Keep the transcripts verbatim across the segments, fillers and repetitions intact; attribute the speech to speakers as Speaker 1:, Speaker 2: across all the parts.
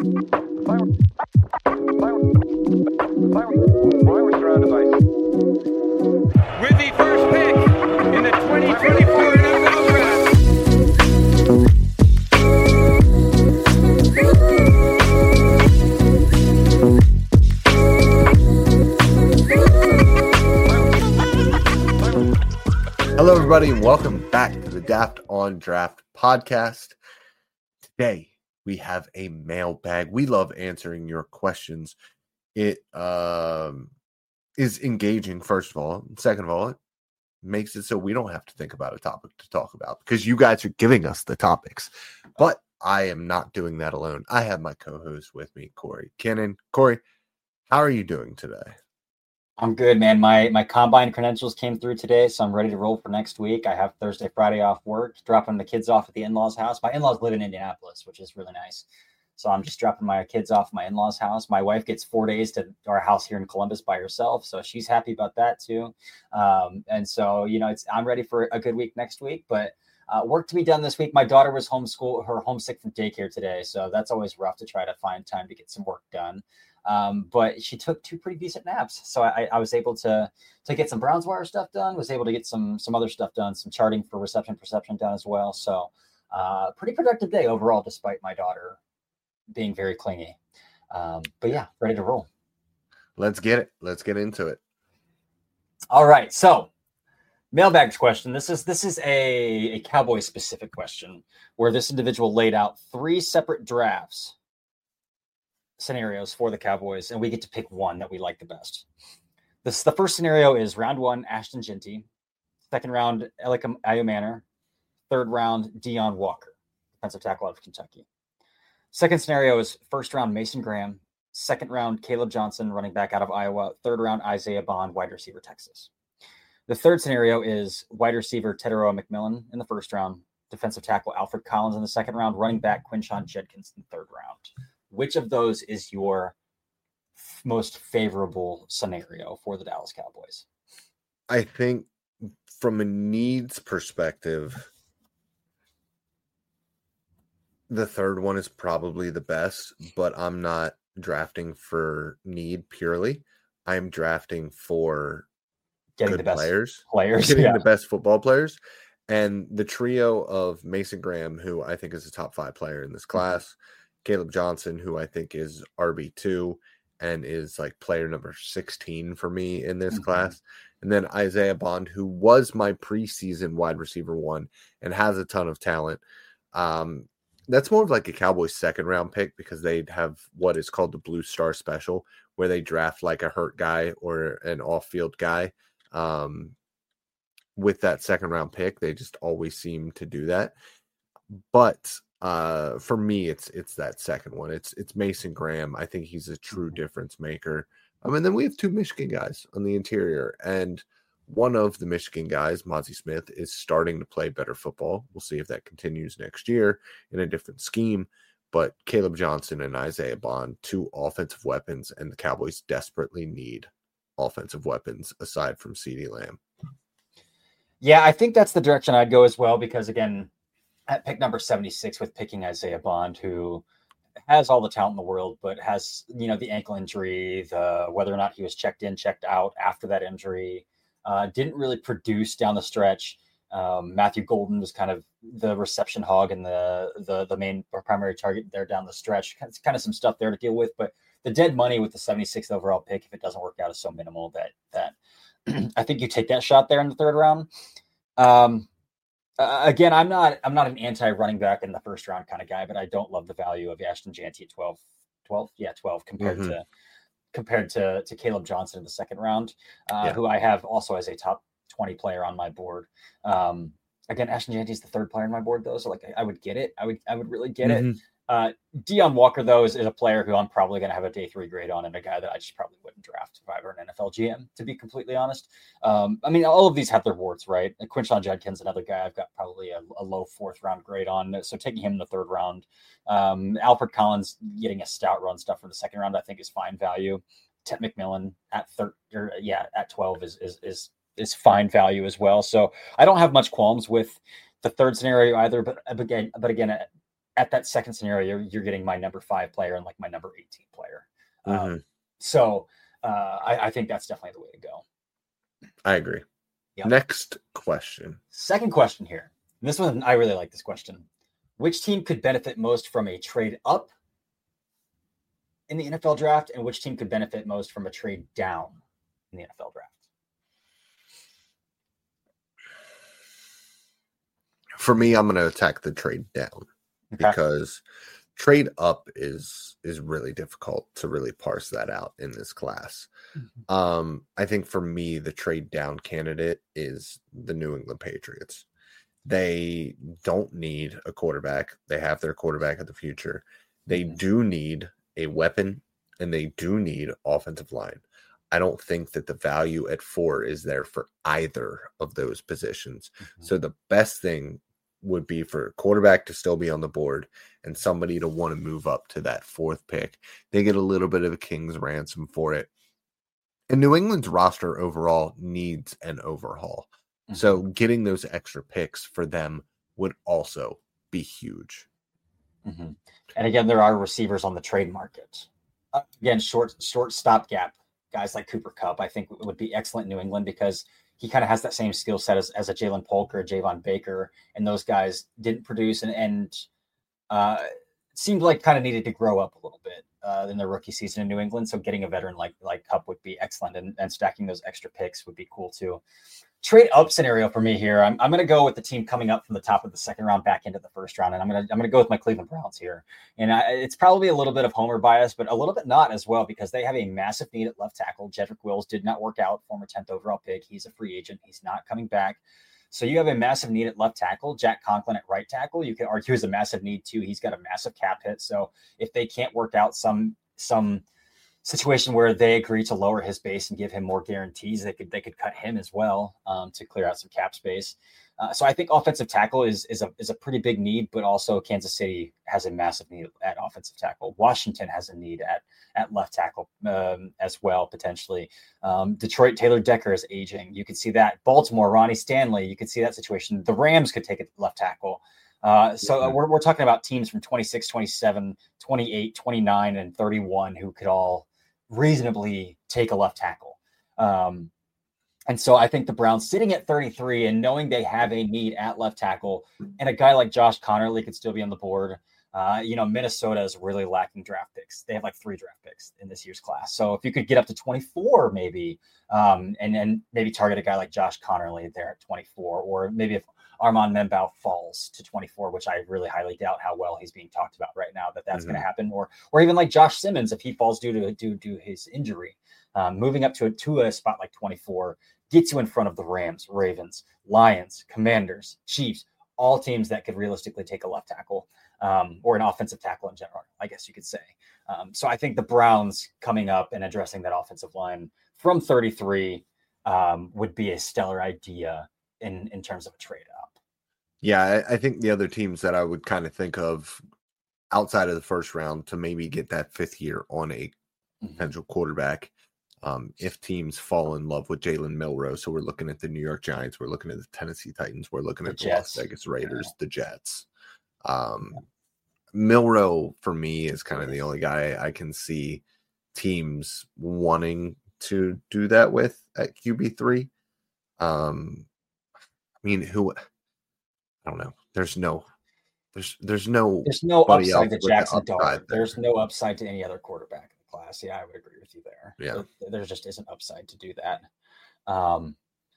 Speaker 1: With the first pick in the twenty twenty-four N F L Draft.
Speaker 2: Hello, everybody, and welcome back to the Daft on Draft podcast. Today, we have a mailbag. We love answering your questions. It um, is engaging, first of all. Second of all, it makes it so we don't have to think about a topic to talk about because you guys are giving us the topics. But I am not doing that alone. I have my co-host with me, Corey Kinnan. Corey, how are you doing today?
Speaker 3: I'm good, man. My my combine credentials came through today, so I'm ready to roll for next week. I have Thursday, Friday off work, dropping the kids off at the in-laws' house. My in-laws live in Indianapolis, which is really nice. So I'm just dropping my kids off at my in-laws' house. My wife gets four days to our house here in Columbus by herself, so she's happy about that too. Um, and so, you know, it's I'm ready for a good week next week, but uh, work to be done this week. My daughter was homeschool, her homesick from daycare today, so that's always rough to try to find time to get some work done. Um, but she took two pretty decent naps. So I, I was able to, to get some Browns wire stuff done, was able to get some, some other stuff done, some charting for reception perception done as well. So, uh, pretty productive day overall, despite my daughter being very clingy. Um, but yeah, ready to roll.
Speaker 2: Let's get it. Let's get into it.
Speaker 3: All right. So mailbag question. This is, this is a, a Cowboy specific question where this individual laid out three separate drafts scenarios for the Cowboys, and we get to pick one that we like the best. This the first scenario is round one, Ashton Jeanty. Second round, Eliakim Ayumanor. Third round, Deone Walker, defensive tackle out of Kentucky. Second scenario is first round, Mason Graham. Second round, Caleb Johnson, running back out of Iowa. Third round, Isaiah Bond, wide receiver, Texas. The third scenario is wide receiver Tetairoa McMillan in the first round, defensive tackle Alfred Collins in the second round, running back Quinshon Judkins in the third round. Which of those is your f- most favorable scenario for the Dallas Cowboys?
Speaker 2: I think from a needs perspective, the third one is probably the best, but I'm not drafting for need purely. I'm drafting for
Speaker 3: Getting
Speaker 2: good
Speaker 3: the best
Speaker 2: players,
Speaker 3: players,
Speaker 2: getting
Speaker 3: yeah.
Speaker 2: the best football players. And the trio of Mason Graham, who I think is a top five player in this class, mm-hmm. Caleb Johnson, who I think is R B two and is like player number sixteen for me in this mm-hmm. class. And then Isaiah Bond, who was my preseason wide receiver one and has a ton of talent. Um, that's more of like a Cowboys second round pick because they'd have what is called the Blue Star Special, where they draft like a hurt guy or an off field guy. Um, with that second round pick, they just always seem to do that. But Uh, for me, it's it's that second one. It's it's Mason Graham. I think he's a true difference maker. Um, and then we have two Michigan guys on the interior, and one of the Michigan guys, Mazi Smith, is starting to play better football. We'll see if that continues next year in a different scheme. But Caleb Johnson and Isaiah Bond, two offensive weapons, and the Cowboys desperately need offensive weapons aside from CeeDee Lamb.
Speaker 3: Yeah, I think that's the direction I'd go as well, because again, at pick number seventy-six with picking Isaiah Bond, who has all the talent in the world, but has, you know, the ankle injury, the whether or not he was checked in, checked out after that injury, uh, didn't really produce down the stretch. Um, Matthew Golden was kind of the reception hog and the the the main or primary target there down the stretch. It's kind of some stuff there to deal with, but the dead money with the seventy-sixth overall pick, if it doesn't work out, is so minimal that that I think you take that shot there in the third round. Um, Uh, again, I'm not I'm not an anti-running back in the first round kind of guy, but I don't love the value of Ashton Jeanty at twelve, twelve, yeah, twelve compared mm-hmm. to compared to to Caleb Johnson in the second round, uh, yeah. who I have also as a top twenty player on my board. Um, again, Ashton Jeanty is the third player on my board, though, so like I, I would get it. I would I would really get mm-hmm. it. Uh, Deone Walker, though, is, is a player who I'm probably going to have a day three grade on, and a guy that I just probably wouldn't draft if I were an N F L G M, to be completely honest. Um, I mean, all of these have their warts, right? And Quinshon Judkins, another guy I've got probably a, a low fourth round grade on, so taking him in the third round. Um, Alfred Collins getting a stout run stuff for the second round, I think, is fine value. Tet McMillan at third, or yeah, at twelve is is is is fine value as well. So I don't have much qualms with the third scenario either. But again, but again. at that second scenario, you're, you're getting my number five player and like my number eighteen player.
Speaker 2: Mm-hmm.
Speaker 3: Um, so uh, I, I think that's definitely the way to go.
Speaker 2: I agree. Yep. Next question.
Speaker 3: Second question here. And this one, I really like this question. Which team could benefit most from a trade up in the N F L draft, and which team could benefit most from a trade down in the N F L draft?
Speaker 2: For me, I'm going to attack the trade down okay. because trade up is is really difficult to really parse that out in this class. Mm-hmm. Um, I think for me, the trade down candidate is the New England Patriots. They don't need a quarterback. They have their quarterback of the future. They mm-hmm. do need a weapon, and they do need offensive line. I don't think that the value at four is there for either of those positions. Mm-hmm. So the best thing would be for a quarterback to still be on the board and somebody to want to move up to that fourth pick. They get a little bit of a king's ransom for it. And New England's roster overall needs an overhaul. Mm-hmm. So getting those extra picks for them would also be huge.
Speaker 3: Mm-hmm. And again, there are receivers on the trade market. Uh, again, short, short stopgap guys like Cooper Kupp, I think would be excellent in New England because he kind of has that same skill set as, as a Jalen Polk or Javon Baker, and those guys didn't produce and, and uh, seemed like kind of needed to grow up a little bit uh, in their rookie season in New England. So getting a veteran like like Kupp would be excellent, and, and stacking those extra picks would be cool too. Trade up scenario for me here. I'm, I'm going to go with the team coming up from the top of the second round back into the first round, and I'm going to I'm going to go with my Cleveland Browns here. And I, it's probably a little bit of homer bias, but a little bit not as well, because they have a massive need at left tackle. Jedrick Wills did not work out, former tenth overall pick. He's a free agent. He's not coming back. So you have a massive need at left tackle. Jack Conklin at right tackle, you could argue, is a massive need too. He's got a massive cap hit. So if they can't work out some some situation where they agree to lower his base and give him more guarantees, they could they could cut him as well um, to clear out some cap space. Uh, so I think offensive tackle is is a is a pretty big need, but also Kansas City has a massive need at offensive tackle. Washington has a need at at left tackle um, as well, potentially. Um, Detroit, Taylor Decker is aging. You could see that. Baltimore, Ronnie Stanley, you could see that situation. The Rams could take a left tackle. Uh, so uh, we're, we're talking about teams from twenty-six, twenty-seven, twenty-eight, twenty-nine, and thirty-one who could all reasonably take a left tackle. Um, and so I think the Browns sitting at thirty-three and knowing they have a need at left tackle, and a guy like Josh Connerly could still be on the board. Uh, you know, Minnesota is really lacking draft picks. They have like three draft picks in this year's class. So if you could get up to twenty-four, maybe, um, and then maybe target a guy like Josh Connerly there at twenty-four, or maybe if Armand Membao falls to twenty-four, which I really highly doubt how well he's being talked about right now, that that's mm-hmm. going to happen, or or even like Josh Simmons, if he falls due to due to his injury, um, moving up to a to a spot like twenty-four gets you in front of the Rams, Ravens, Lions, Commanders, Chiefs, all teams that could realistically take a left tackle um, or an offensive tackle in general, I guess you could say. Um, so I think the Browns coming up and addressing that offensive line from thirty-three um, would be a stellar idea in in terms of a trade up.
Speaker 2: Yeah, I think the other teams that I would kind of think of outside of the first round to maybe get that fifth year on a potential quarterback, um, if teams fall in love with Jalen Milroe. So we're looking at the New York Giants, we're looking at the Tennessee Titans, we're looking
Speaker 3: the
Speaker 2: at the
Speaker 3: Jets.
Speaker 2: Las Vegas Raiders, yeah. the Jets. Um, Milroe, for me, is kind of the only guy I can see teams wanting to do that with at Q B three. Um, I mean, who... I don't know. There's no, there's there's no,
Speaker 3: there's no upside to Jackson Dart. There. There's no upside to any other quarterback in the class. Yeah, I would agree with you there.
Speaker 2: Yeah,
Speaker 3: there, there just isn't upside to do that. Um,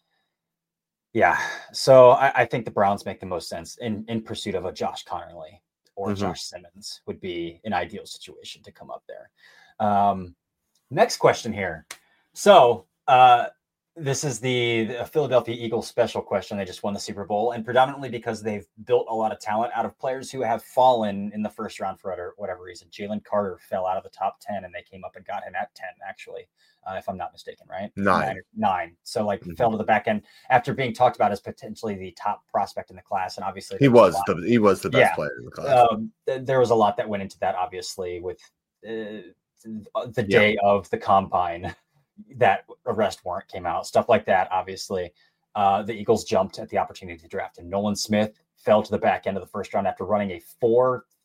Speaker 3: yeah, so I, I think the Browns make the most sense in in pursuit of a Josh Connerly or mm-hmm. Josh Simmons would be an ideal situation to come up there. Um, next question here. So. Uh, This is the, the Philadelphia Eagles special question. They just won the Super Bowl, and predominantly because they've built a lot of talent out of players who have fallen in the first round for whatever, whatever reason. Jalen Carter fell out of the top ten, and they came up and got him at ten, actually, uh, if I'm not mistaken, right?
Speaker 2: Nine.
Speaker 3: Nine. Nine. So, like, mm-hmm. fell to the back end after being talked about as potentially the top prospect in the class, and obviously
Speaker 2: he was the he was the best yeah. player in the class.
Speaker 3: Um, th- there was a lot that went into that, obviously, with uh, the day yeah. of the combine. That arrest warrant came out, stuff like that. Obviously, uh, the Eagles jumped at the opportunity to draft him. Nolan Smith fell to the back end of the first round after running a four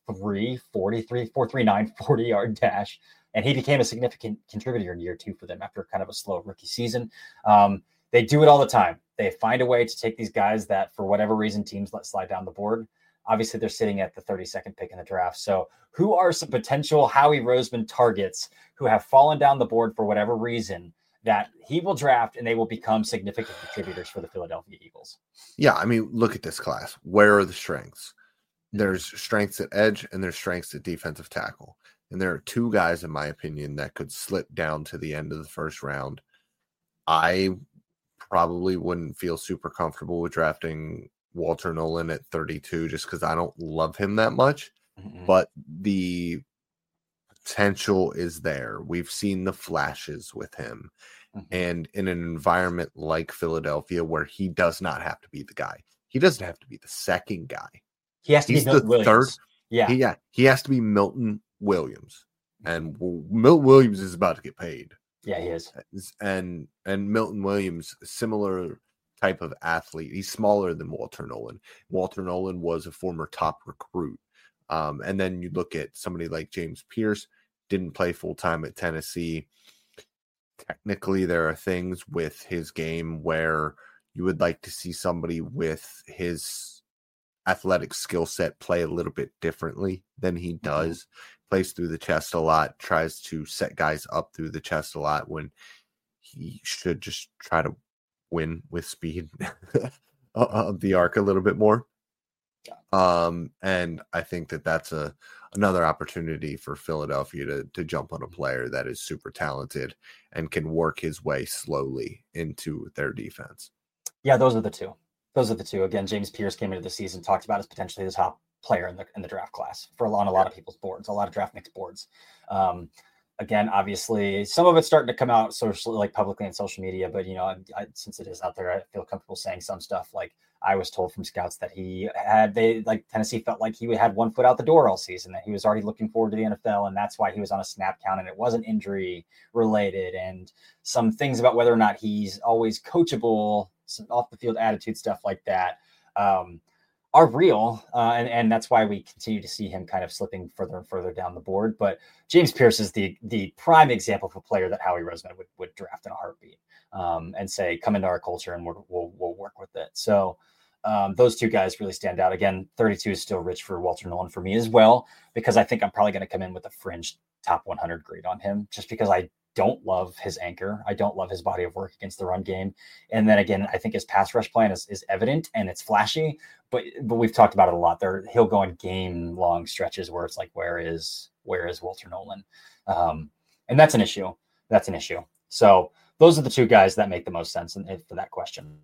Speaker 3: three forty-three, four three nine, forty yard dash. And he became a significant contributor in year two for them after kind of a slow rookie season. Um, they do it all the time. They find a way to take these guys that, for whatever reason, teams let slide down the board. Obviously, they're sitting at the thirty-second pick in the draft. So who are some potential Howie Roseman targets who have fallen down the board for whatever reason that he will draft and they will become significant contributors for the Philadelphia Eagles?
Speaker 2: Yeah, I mean, look at this class. Where are the strengths? There's strengths at edge and there's strengths at defensive tackle. And there are two guys, in my opinion, that could slip down to the end of the first round. I probably wouldn't feel super comfortable with drafting Walter Nolan at thirty-two just because I don't love him that much. Mm-hmm. But the potential is there. We've seen the flashes with him. Mm-hmm. And in an environment like Philadelphia where he does not have to be the guy. He doesn't have to be the second guy.
Speaker 3: He has to
Speaker 2: He's
Speaker 3: be Milton
Speaker 2: the
Speaker 3: Williams.
Speaker 2: third.
Speaker 3: Yeah.
Speaker 2: He, yeah. He has to be Milton Williams. And Milton Williams is about to get paid.
Speaker 3: Yeah, he is.
Speaker 2: And and Milton Williams, similar type of athlete. He's smaller than Walter Nolan. Walter Nolan was a former top recruit. Um, and then you look at somebody like James Pierce, didn't play full-time at Tennessee. Technically, there are things with his game where you would like to see somebody with his athletic skill set play a little bit differently than he does. Mm-hmm. Plays through the chest a lot, tries to set guys up through the chest a lot when he should just try to win with speed of the arc a little bit more. Um, and I think that that's a another opportunity for Philadelphia to to jump on a player that is super talented and can work his way slowly into their defense.
Speaker 3: Yeah, those are the two. Those are the two. Again, James Pierce came into the season, talked about as potentially the top player in the in the draft class for a lot, a lot of people's boards, a lot of draft mix boards. Um, again, obviously, some of it's starting to come out socially, like publicly on social media. But you know, I, I, since it is out there, I feel comfortable saying some stuff. Like I was told from scouts that he had, they like Tennessee felt like he had one foot out the door all season, that he was already looking forward to the N F L, and that's why he was on a snap count, and it wasn't injury related, and some things about whether or not he's always coachable, some off the field attitude stuff like that. Um, are real, uh, and, and that's why we continue to see him kind of slipping further and further down the board. But James Pierce is the the prime example of a player that Howie Roseman would, would draft in a heartbeat um, and say, come into our culture and we'll, we'll, we'll work with it. So um, those two guys really stand out. Again, thirty-two is still rich for Walter Nolan for me as well, because I think I'm probably going to come in with a fringe top one hundred grade on him, just because I don't love his anchor. I don't love his body of work against the run game. And then again, I think his pass rush plan is, is evident and it's flashy, but but we've talked about it a lot. There, he'll go on game long stretches where it's like, where is where is Walter Nolan? Um, and that's an issue. That's an issue. So those are the two guys that make the most sense in, for that question.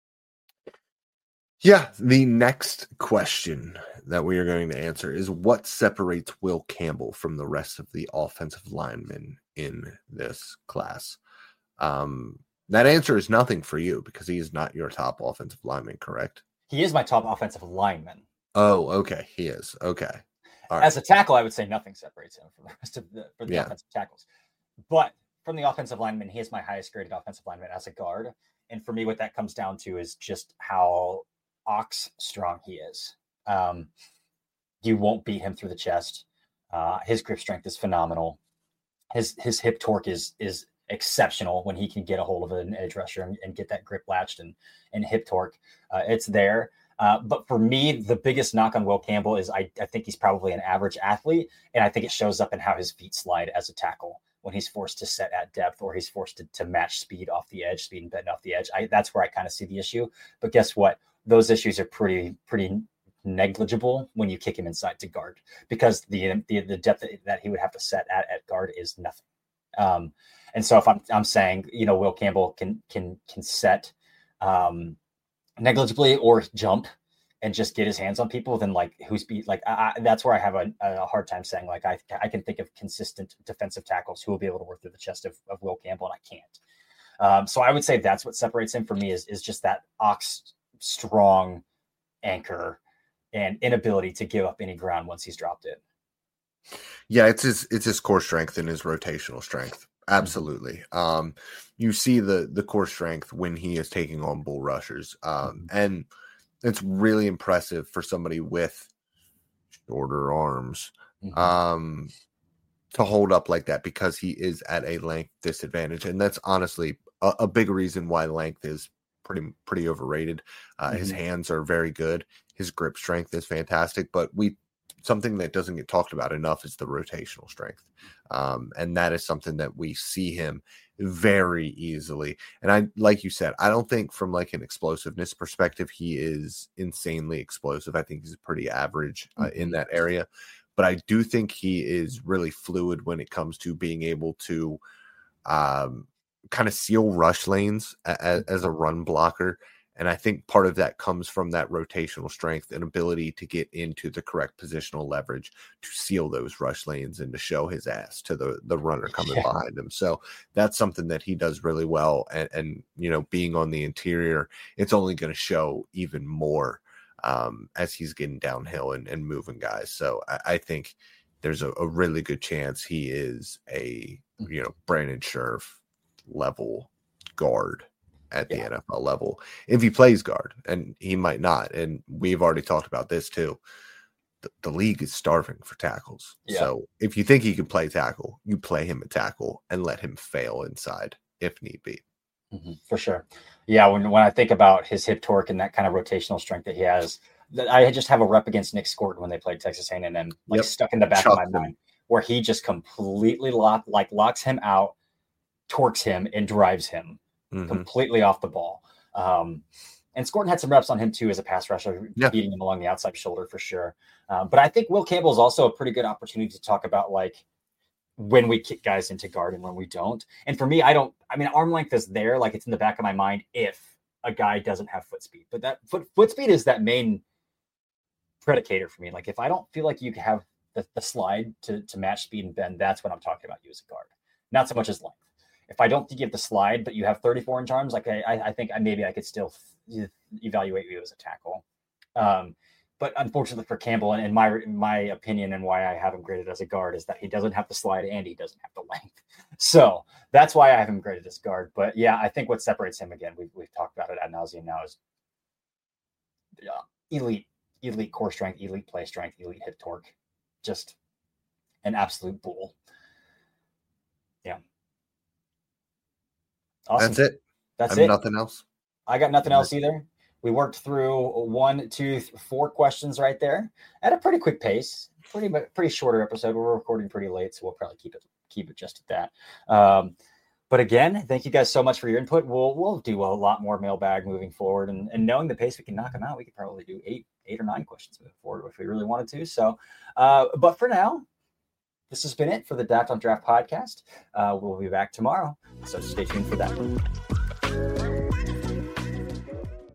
Speaker 2: Yeah, the next question that we are going to answer is what separates Will Campbell from the rest of the offensive linemen in this class? Um, that answer is nothing for you because he is not your top offensive lineman, correct?
Speaker 3: He is my top offensive lineman.
Speaker 2: Oh, okay. He is. Okay.
Speaker 3: All right. As a tackle, I would say nothing separates him from the rest of the, for the yeah. offensive tackles. But from the offensive lineman, he is my highest graded offensive lineman as a guard. And for me, what that comes down to is just how ox strong he is. Um, you won't beat him through the chest. Uh, his grip strength is phenomenal. His his hip torque is is exceptional when he can get a hold of an edge rusher and, and get that grip latched and and hip torque. Uh, it's there. Uh, but for me, the biggest knock on Will Campbell is I, I think he's probably an average athlete, and I think it shows up in how his feet slide as a tackle when he's forced to set at depth or he's forced to, to match speed off the edge, speed and bend off the edge. I, that's where I kind of see the issue. But guess what? Those issues are pretty pretty negligible when you kick him inside to guard, because the the, the depth that he would have to set at, at guard is nothing. Um, and so if I'm I'm saying, you know, Will Campbell can can can set um, negligibly or jump and just get his hands on people, then like who's beat like I, I, that's where I have a, a hard time saying like I I can think of consistent defensive tackles who will be able to work through the chest of, of Will Campbell, and I can't. Um, so I would say that's what separates him from me is is just that ox strong anchor and inability to give up any ground once he's dropped it.
Speaker 2: Yeah, it's his it's his core strength and his rotational strength. Absolutely. Um, you see the the core strength when he is taking on bull rushers. Um, and it's really impressive for somebody with shorter arms
Speaker 3: Mhm.
Speaker 2: um, to hold up like that because he is at a length disadvantage. And that's honestly a, a big reason why length is pretty pretty overrated. Uh, mm-hmm. His hands are very good. His grip strength is fantastic. But we something that doesn't get talked about enough is the rotational strength. Um, and that is something that we see him very easily. And I, like you said, I don't think from like an explosiveness perspective, he is insanely explosive. I think he's pretty average uh, mm-hmm. in that area. But I do think he is really fluid when it comes to being able to um, kind of seal rush lanes as, as a run blocker. And I think part of that comes from that rotational strength and ability to get into the correct positional leverage to seal those rush lanes and to show his ass to the, the runner coming yeah. behind him. So that's something that he does really well. And, and you know, being on the interior, it's only going to show even more um, as he's getting downhill and, and moving guys. So I, I think there's a, a really good chance he is a, you know, Brandon Scherff level guard at the yeah. N F L level if he plays guard, and he might not. And we've already talked about this too. The, the league is starving for tackles. Yeah. So if you think he can play tackle, you play him at tackle and let him fail inside if need be.
Speaker 3: Mm-hmm, for sure. Yeah. When, when I think about his hip torque and that kind of rotational strength that he has, that I just have a rep against Nick Scorton when they played Texas A and M, like yep. stuck in the back Chucked of my him. mind, where he just completely lock, like locks him out, torques him, and drives him. Mm-hmm. completely off the ball. Um, and Scorton had some reps on him too as a pass rusher, yeah. beating him along the outside shoulder for sure. Um, but I think Will Campbell is also a pretty good opportunity to talk about like when we kick guys into guard and when we don't. And for me, I don't, I mean, arm length is there, like it's in the back of my mind if a guy doesn't have foot speed, but that foot, foot speed is that main predicator for me. Like if I don't feel like you have the, the slide to, to match speed and bend, that's what I'm talking about you as a guard, not so much as length. If I don't think you have the slide, but you have thirty-four inch arms, like I, I think maybe I could still evaluate you as a tackle. Um, but unfortunately for Campbell, and in my in my opinion, and why I have him graded as a guard, is that he doesn't have the slide and he doesn't have the length. So that's why I have him graded as guard. But yeah, I think what separates him, again, we've we've talked about it ad nauseum now, is uh, elite, elite core strength, elite play strength, elite hip torque, just an absolute bull. Yeah. Awesome.
Speaker 2: That's it.
Speaker 3: That's
Speaker 2: it.
Speaker 3: it.
Speaker 2: Nothing else.
Speaker 3: I got nothing else either. We worked through one, two, four questions right there at a pretty quick pace. Pretty pretty shorter episode. We're recording pretty late, so we'll probably keep it keep it just at that. Um, but again, thank you guys so much for your input. We'll we'll do a lot more mailbag moving forward, and, and knowing the pace we can knock them out, we could probably do eight eight or nine questions moving forward if we really wanted to. So, uh, but for now, this has been it for the Daft on Draft podcast. Uh, we'll be back tomorrow, so stay tuned for that.